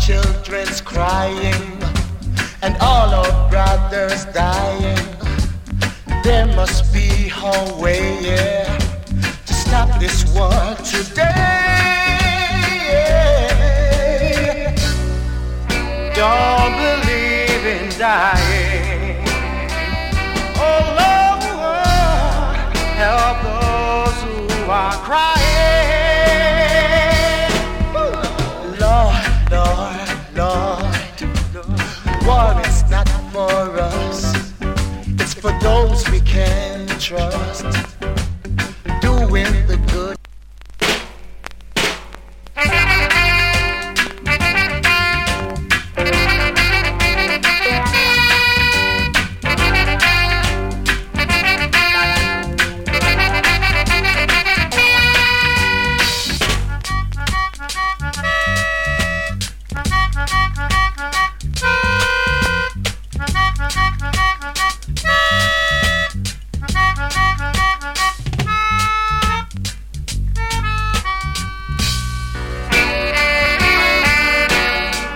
children's crying and all our brothers dying. There must be a way, yeah, to stop this war today. Don't believe in dying. Oh Lord, help those who are crying. Lord, Lord, Lord, war is not for us. It's for those we can trust.